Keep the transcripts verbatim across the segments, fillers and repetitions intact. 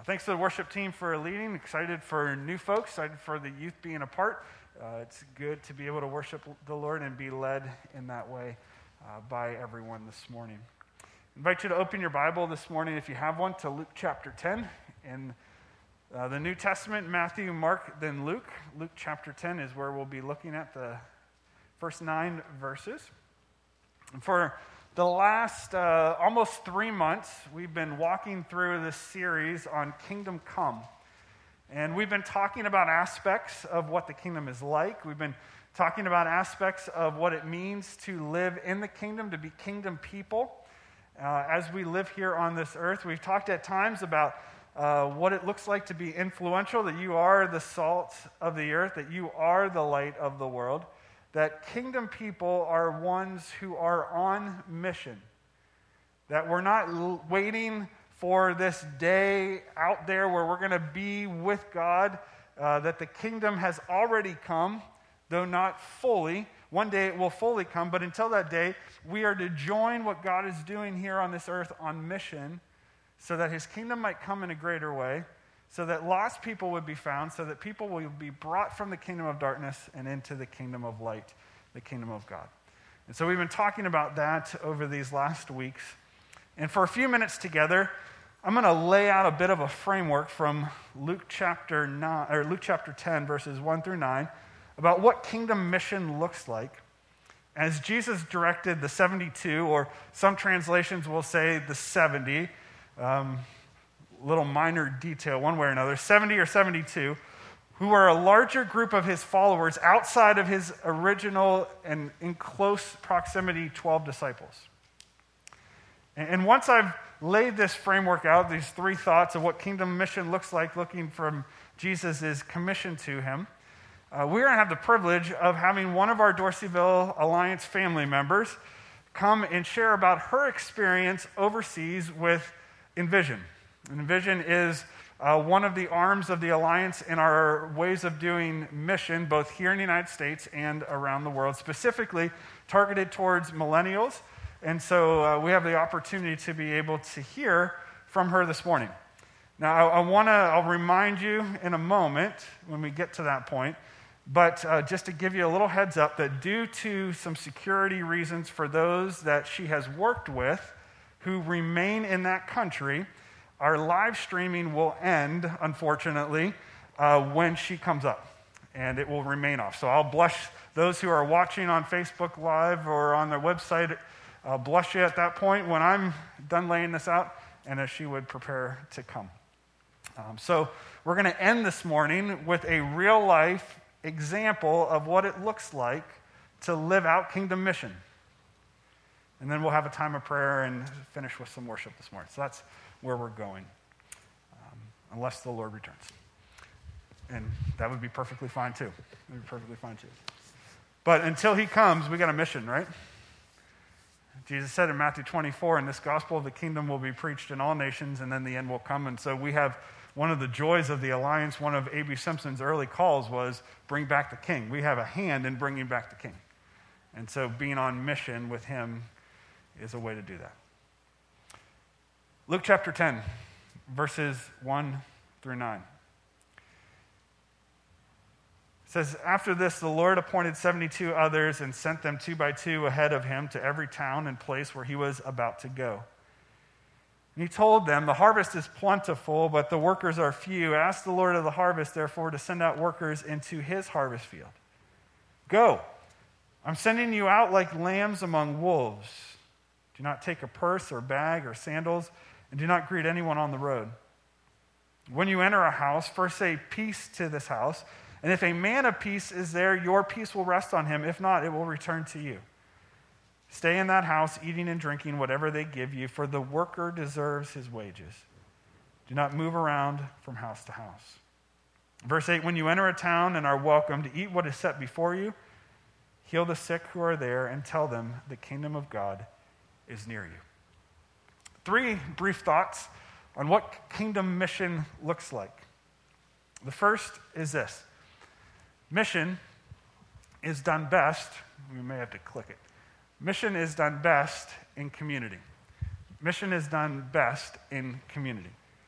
Uh, thanks to the worship team for leading. Excited for new folks, excited for the youth being a part. Uh, it's good to be able to worship the Lord and be led in that way uh, by everyone this morning. I invite you to open your Bible this morning, if you have one, to Luke chapter ten. In uh, the New Testament, Matthew, Mark, then Luke. Luke chapter ten is where we'll be looking at the first nine verses. And for the last uh, almost three months, we've been walking through this series on Kingdom Come. And we've been talking about aspects of what the kingdom is like. We've been talking about aspects of what it means to live in the kingdom, to be kingdom people. Uh, as we live here on this earth, we've talked at times about uh, what it looks like to be influential, that you are the salt of the earth, that you are the light of the world. That kingdom people are ones who are on mission. That we're not l- waiting for this day out there where we're going to be with God. Uh, that the kingdom has already come, though not fully. One day it will fully come, but until that day, we are to join what God is doing here on this earth on mission so that his kingdom might come in a greater way, so that lost people would be found, so that people will be brought from the kingdom of darkness and into the kingdom of light, the kingdom of God. And so we've been talking about that over these last weeks. And for a few minutes together, I'm going to lay out a bit of a framework from Luke chapter nine, or Luke chapter ten, verses one through nine, about what kingdom mission looks like. As Jesus directed the seventy-two, or some translations will say the seventy, um, little minor detail one way or another, seventy or seventy-two, who are a larger group of his followers outside of his original and in close proximity twelve disciples. And once I've laid this framework out, these three thoughts of what kingdom mission looks like, looking from Jesus' commission to him, uh, we're going to have the privilege of having one of our Dorseyville Alliance family members come and share about her experience overseas with Envision. Envision is uh, one of the arms of the Alliance in our ways of doing mission, both here in the United States and around the world, specifically targeted towards millennials. And so uh, we have the opportunity to be able to hear from her this morning. Now, I, I want to, I'll remind you in a moment when we get to that point, but uh, just to give you a little heads up that due to some security reasons for those that she has worked with who remain in that country, our live streaming will end, unfortunately, uh, when she comes up, and it will remain off. So I'll blush those who are watching on Facebook Live or on their website. I'll blush you at that point when I'm done laying this out, and as she would prepare to come. Um, so we're going to end this morning with a real-life example of what it looks like to live out kingdom mission. And then we'll have a time of prayer and finish with some worship this morning. So that's where we're going, um, unless the Lord returns. And that would be perfectly fine too. It would be perfectly fine too. But until he comes, we got a mission, right? Jesus said in Matthew twenty-four, and this gospel of the kingdom will be preached in all nations, and then the end will come. And so we have one of the joys of the Alliance, one of A B Simpson's early calls was bring back the king. We have a hand in bringing back the king. And so being on mission with him is a way to do that. Luke chapter ten, verses one through nine. It says, after this, the Lord appointed seventy-two others and sent them two by two ahead of him to every town and place where he was about to go. And he told them, the harvest is plentiful, but the workers are few. Ask the Lord of the harvest, therefore, to send out workers into his harvest field. Go, I'm sending you out like lambs among wolves. Do not take a purse or bag or sandals, and do not greet anyone on the road. When you enter a house, first say peace to this house. And if a man of peace is there, your peace will rest on him. If not, it will return to you. Stay in that house, eating and drinking whatever they give you, for the worker deserves his wages. Do not move around from house to house. Verse eight, when you enter a town and are welcome to eat what is set before you, heal the sick who are there and tell them the kingdom of God is near you. Three brief thoughts on what kingdom mission looks like. The first is this. Mission is done best, we may have to click it. Mission is done best in community. Mission is done best in community.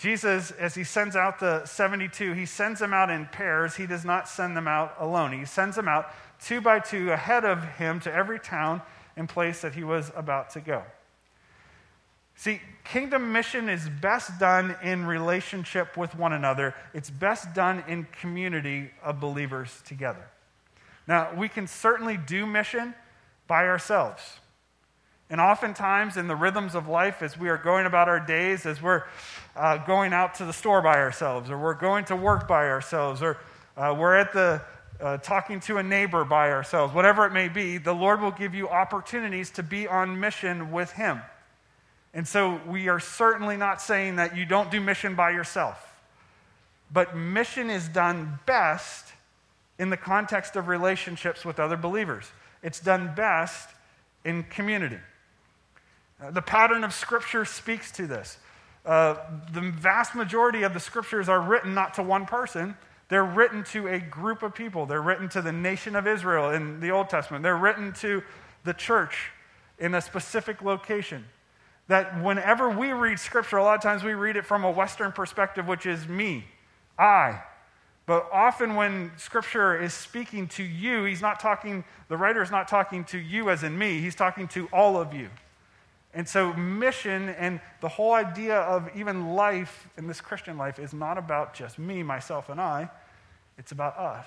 Jesus, as he sends out the seventy-two, he sends them out in pairs. He does not send them out alone. He sends them out two by two ahead of him to every town and place that he was about to go. See, kingdom mission is best done in relationship with one another. It's best done in community of believers together. Now, we can certainly do mission by ourselves. And oftentimes in the rhythms of life, as we are going about our days, as we're uh, going out to the store by ourselves, or we're going to work by ourselves, or uh, we're at the uh, talking to a neighbor by ourselves, whatever it may be, the Lord will give you opportunities to be on mission with him. And so we are certainly not saying that you don't do mission by yourself. But mission is done best in the context of relationships with other believers. It's done best in community. Uh, the pattern of Scripture speaks to this. Uh, the vast majority of the Scriptures are written not to one person. They're written to a group of people. They're written to the nation of Israel in the Old Testament. They're written to the church in a specific location. That whenever we read Scripture, a lot of times we read it from a Western perspective, which is me, I. But often when Scripture is speaking to you, he's not talking, the writer is not talking to you as in me, he's talking to all of you. And so mission and the whole idea of even life in this Christian life is not about just me, myself, and I. It's about us.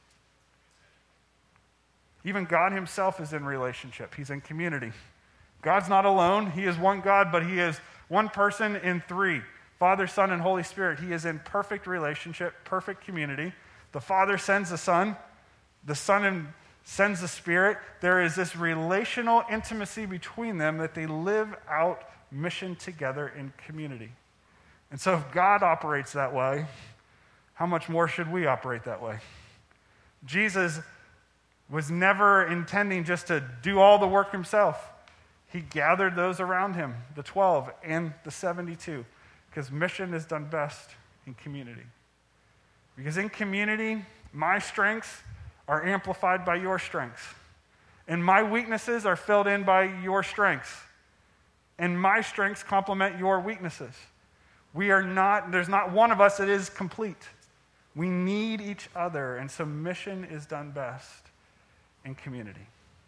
Even God himself is in relationship. He's in community. God's not alone. He is one God, but he is one person in three. Father, Son, and Holy Spirit. He is in perfect relationship, perfect community. The Father sends the Son. The Son sends the Spirit. There is this relational intimacy between them that they live out mission together in community. And so if God operates that way, how much more should we operate that way? Jesus was never intending just to do all the work himself. He gathered those around him, the twelve and the seventy-two, because mission is done best in community. Because in community, my strengths are amplified by your strengths, and my weaknesses are filled in by your strengths, and my strengths complement your weaknesses. We are not, there's not one of us that is complete. We need each other, and so mission is done best in community.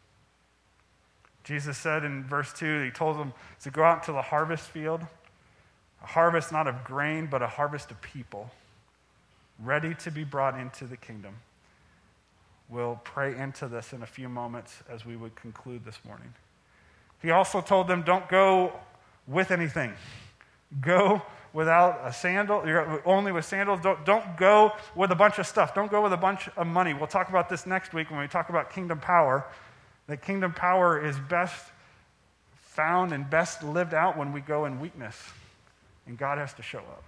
Jesus said in verse two, he told them to go out to the harvest field, a harvest not of grain, but a harvest of people, ready to be brought into the kingdom. We'll pray into this in a few moments as we would conclude this morning. He also told them, don't go with anything. Go without a sandal, you're only with sandals. Don't, don't go with a bunch of stuff. Don't go with a bunch of money. We'll talk about this next week when we talk about kingdom power. That kingdom power is best found and best lived out when we go in weakness, and God has to show up.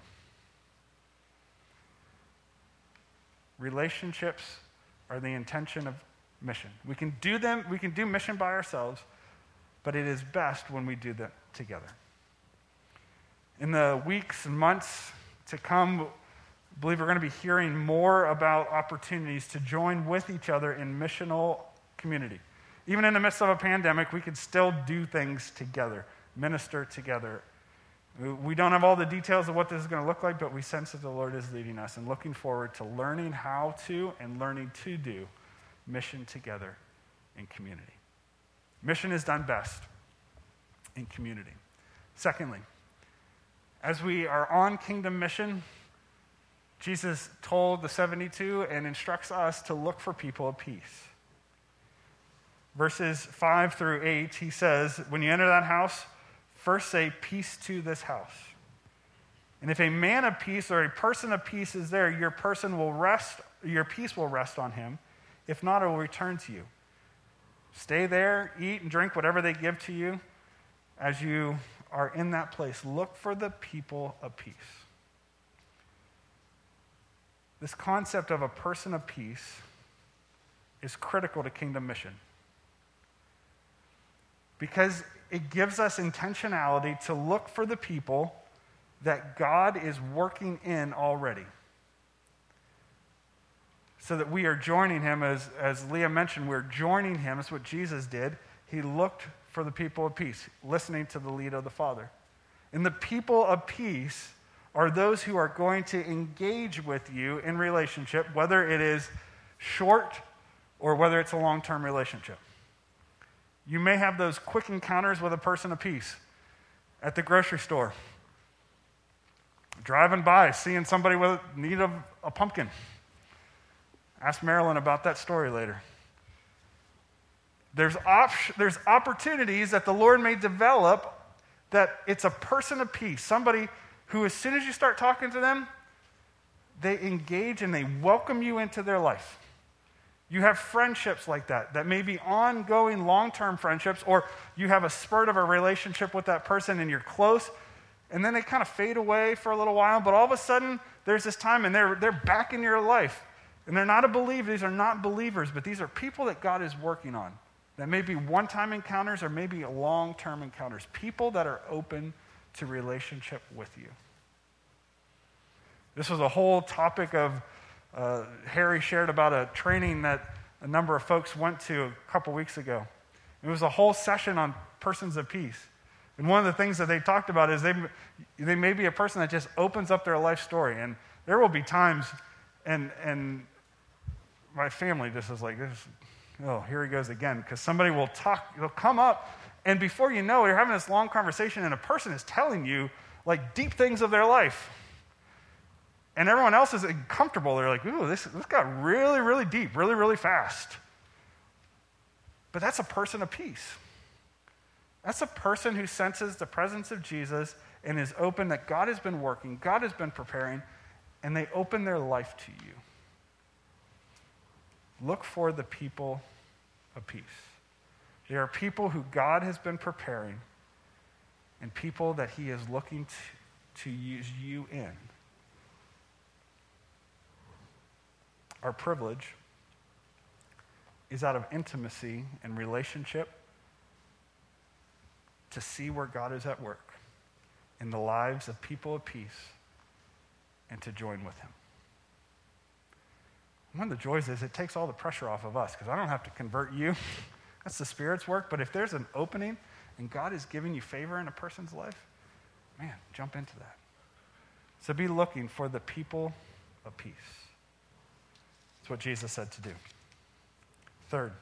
Relationships are the intention of mission. We can do them, we can do mission by ourselves, but it is best when we do them together. In the weeks and months to come, I believe we're going to be hearing more about opportunities to join with each other in missional community. Even in the midst of a pandemic, we can still do things together, minister together. We don't have all the details of what this is going to look like, but we sense that the Lord is leading us and looking forward to learning how to and learning to do mission together in community. Mission is done best in community. Secondly, as we are on kingdom mission, Jesus told the seventy-two and instructs us to look for people of peace. Verses five through eight, he says, when you enter that house, first say, peace to this house. And if a man of peace or a person of peace is there, your person will rest, your peace will rest on him. If not, it will return to you. Stay there, eat and drink whatever they give to you as you are in that place. Look for the people of peace. This concept of a person of peace is critical to kingdom mission, because it gives us intentionality to look for the people that God is working in already, so that we are joining him, as, as Leah mentioned, we're joining him. That's what Jesus did. He looked for the people of peace, listening to the lead of the Father. And the people of peace are those who are going to engage with you in relationship, whether it is short or whether it's a long-term relationship. You may have those quick encounters with a person of peace at the grocery store, driving by, seeing somebody with need of a pumpkin. Ask Marilyn about that story later. There's, op- there's opportunities that the Lord may develop that it's a person of peace, somebody who as soon as you start talking to them, they engage and they welcome you into their life. You have friendships like that, that may be ongoing long-term friendships, or you have a spurt of a relationship with that person and you're close, and then they kind of fade away for a little while, but all of a sudden there's this time and they're, they're back in your life. And they're not a believer, these are not believers, but these are people that God is working on. That may be one-time encounters or maybe long-term encounters. People that are open to relationship with you. This was a whole topic of, uh, Harry shared about a training that a number of folks went to a couple weeks ago. It was a whole session on persons of peace. And one of the things that they talked about is they, they may be a person that just opens up their life story. And there will be times, and and my family just is like, this, oh, here he goes again. Because somebody will talk, they'll come up, and before you know it, you're having this long conversation, and a person is telling you like deep things of their life. And everyone else is uncomfortable. They're like, ooh, this, this got really, really deep, really, really fast. But that's a person of peace. That's a person who senses the presence of Jesus and is open that God has been working, God has been preparing, and they open their life to you. Look for the people of peace. They are people who God has been preparing and people that he is looking to, to use you in. Our privilege is out of intimacy and relationship to see where God is at work in the lives of people of peace and to join with him. One of the joys is it takes all the pressure off of us because I don't have to convert you. That's the Spirit's work. But if there's an opening and God is giving you favor in a person's life, man, jump into that. So be looking for the people of peace. That's what Jesus said to do. Third,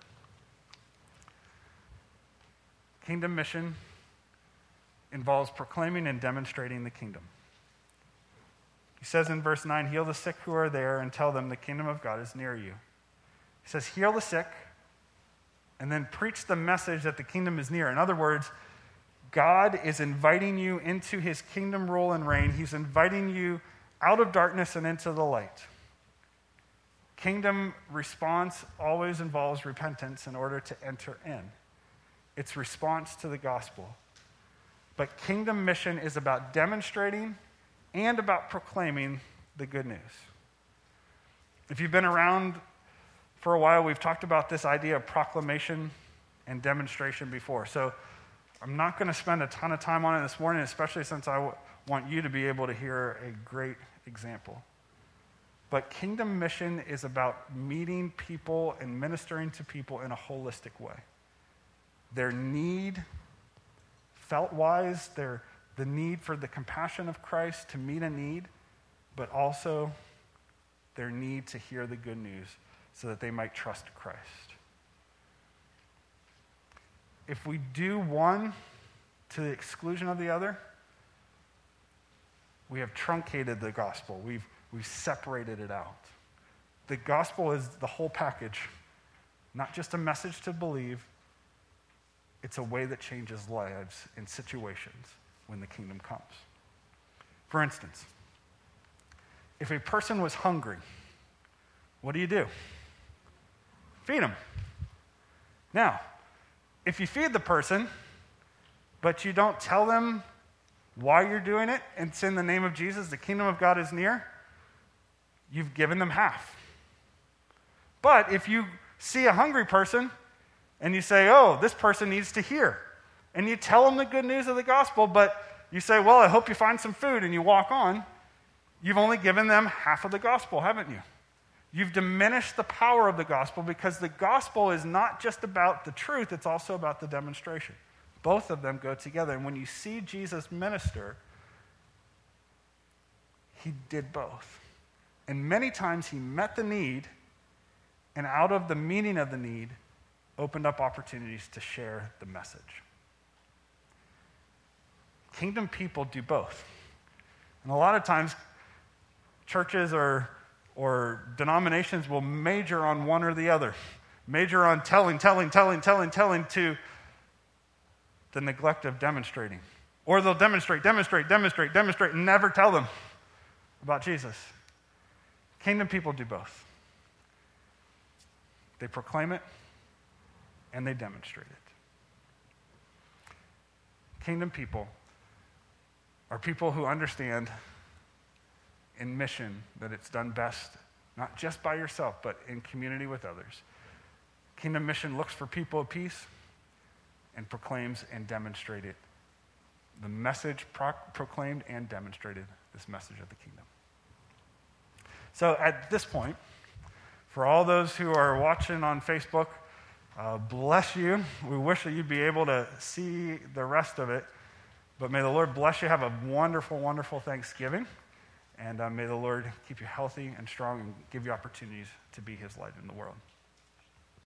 kingdom mission involves proclaiming and demonstrating the kingdom. He says in verse nine, heal the sick who are there and tell them the kingdom of God is near you. He says, heal the sick and then preach the message that the kingdom is near. In other words, God is inviting you into his kingdom rule and reign. He's inviting you out of darkness and into the light. Kingdom response always involves repentance in order to enter in. It's response to the gospel. But kingdom mission is about demonstrating and about proclaiming the good news. If you've been around for a while, we've talked about this idea of proclamation and demonstration before. So I'm not going to spend a ton of time on it this morning, especially since I w- want you to be able to hear a great example. But kingdom mission is about meeting people and ministering to people in a holistic way. Their need, felt-wise, their the need for the compassion of Christ to meet a need, but also their need to hear the good news so that they might trust Christ. If we do one to the exclusion of the other, we have truncated the gospel. We've, we've separated it out. The gospel is the whole package, not just a message to believe. It's a way that changes lives in situations when the kingdom comes. For instance, if a person was hungry, what do you do? Feed them. Now, if you feed the person, but you don't tell them why you're doing it, and it's in the name of Jesus, the kingdom of God is near, you've given them half. But if you see a hungry person and you say, oh, this person needs to hear, and you tell them the good news of the gospel, but you say, well, I hope you find some food, and you walk on, you've only given them half of the gospel, haven't you? You've diminished the power of the gospel because the gospel is not just about the truth, it's also about the demonstration. Both of them go together. And when you see Jesus minister, he did both. And many times he met the need, and out of the meeting of the need, opened up opportunities to share the message. Kingdom people do both. And a lot of times, churches or, or denominations will major on one or the other. Major on telling, telling, telling, telling, telling to the neglect of demonstrating. Or they'll demonstrate, demonstrate, demonstrate, demonstrate, and never tell them about Jesus. Kingdom people do both. They proclaim it and they demonstrate it. Kingdom people are people who understand in mission that it's done best, not just by yourself, but in community with others. Kingdom mission looks for people of peace and proclaims and demonstrated the message pro- proclaimed and demonstrated this message of the kingdom. So at this point, for all those who are watching on Facebook, uh, bless you. We wish that you'd be able to see the rest of it, but may the Lord bless you. Have a wonderful, wonderful Thanksgiving, and uh, may the Lord keep you healthy and strong and give you opportunities to be his light in the world.